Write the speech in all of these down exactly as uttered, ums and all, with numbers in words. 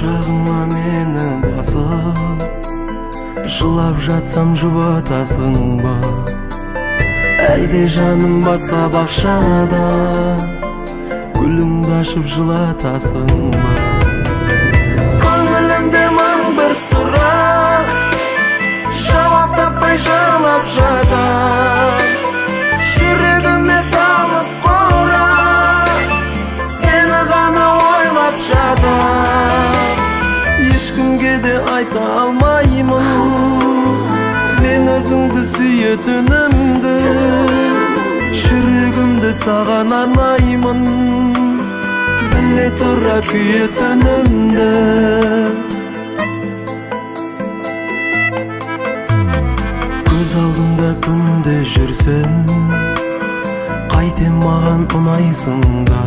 Құшағыңа мені басып, жылап жатсам жұбатасың ба? Әлде жаным басқа бақшада, гүліңді ашып жылатасың ба? Көңілімде мың бір сұрақ, жауап таппай жылап жатам. Жүрегіме салып қора, сені ғана ойлап жатам. Ешкімге де айта алмаймын, мен өзіңді сүйетінімді. Жүрегімді саған арнаймын, біле тұра күйетінімді. Көз алдымда күнде жүрсем, қайтем маған ұнайсың да.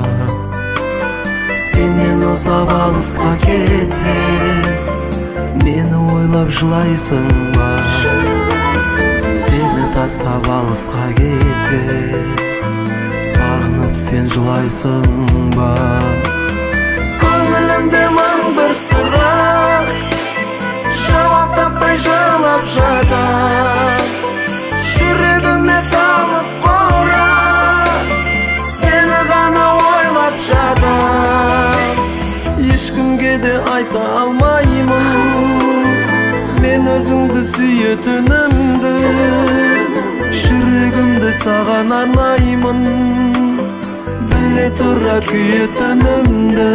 Сенен ұзап алысқа кетсем, мені ойлап жылайсың ба? Сені тастап алысқа кетсем, сағынып сен жылайсың ба? Көңілімде мың бір сұрақ, жауап таппай жылап жатам. Жүрегіме салып қора, сені ғана ойлап жатам. Ешкімге де айта алмаймын, мен өзіңді сүйетінімді. Жүрегімді саған арнаймын, біле тұра күйетінімді.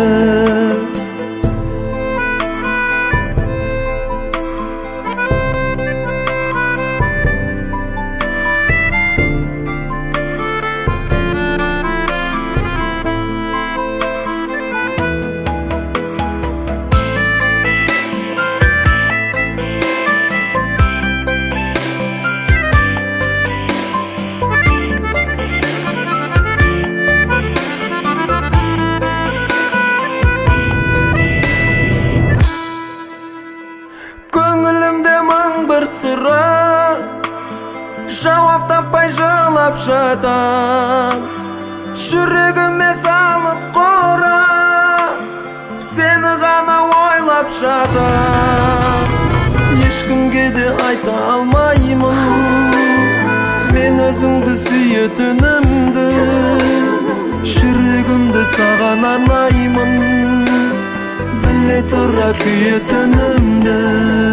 Көңілімде мың бір сұрақ, жауап таппай жылап жатам. Жүрегіме салып қора, сені ғана ойлап жатам. Ешкімге де айта алмаймын, мен өзіңді сүйетінімді. Жүрегімді саған арнаймын, біле тұра күйетінімді.